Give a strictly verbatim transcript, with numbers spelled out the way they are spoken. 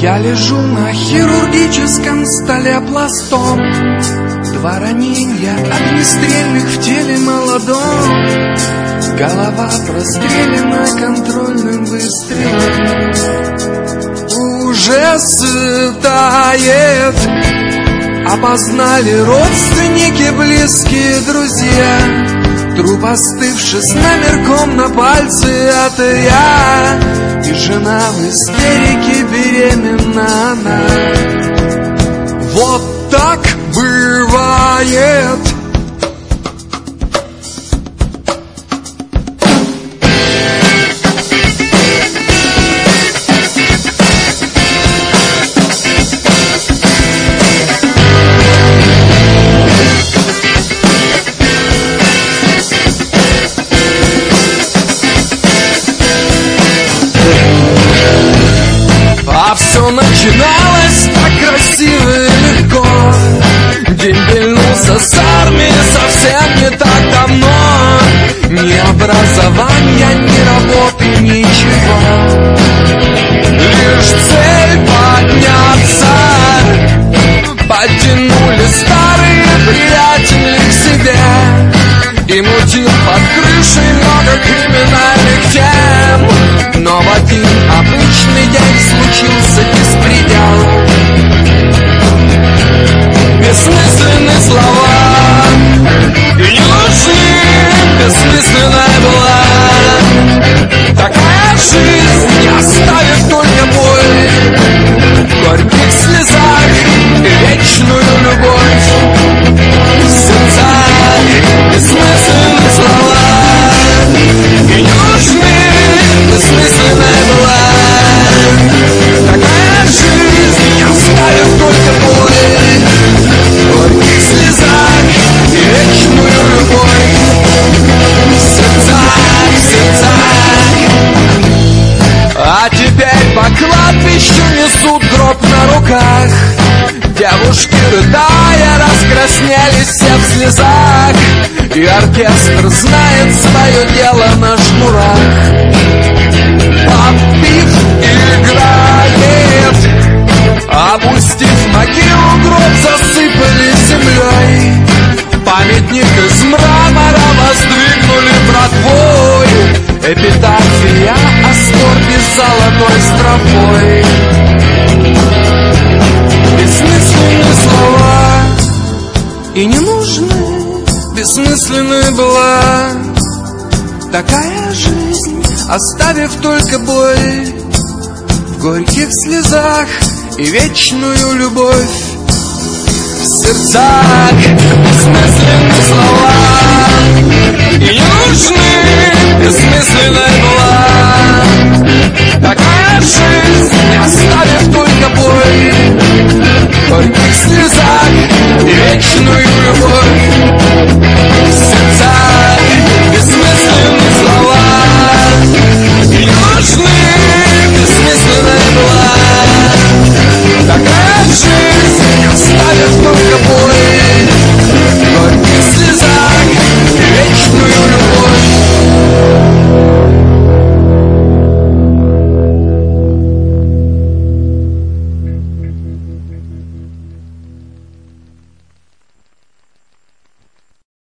Я лежу на хирургическом столе пластом. Два ранения, огнестрельных в теле молодом. Голова прострелена контрольным выстрелом. Уже светает. Опознали родственники, близкие друзья. Труп остывший с номерком на пальце, это я. И жена в истерике, беременна она. Вот так бывает. А все начиналось так красиво и легко. День вернулся с армии совсем не так давно. Ни образования, ни работы, ничего. Лишь цель подняться. Подтянули старые приятели к себе. И мутил под крышей много криминальных тем. Но в один обычный день случился беспредел. Бессмысленные слова и не нужны. Бессмысленная была такая жизнь, не оставит только боль. В горьких слезах и вечную любовь. В сердцах бессмысленные слова и не нужны. Бессмысленная была такая жизнь, не оставит только боль. В горьких слезах и вечную любовь. В сердцах, в сердцах. А теперь по кладбищу несут гроб на руках. Девушки, рыдая, раскраснелись все в слезах. И оркестр знает свое дело на шнурах. Попив играет. Опустив могилу, гроб засыпали землей. Памятник из мрамора воздвигнули братвой. Эпитафия о скорби золотой строфой. Бессмысленные слова и не нужны. Бессмысленная была такая жизнь, оставив только боль. В горьких слезах и вечную любовь. В сердцах бессмысленные слова и не нужны.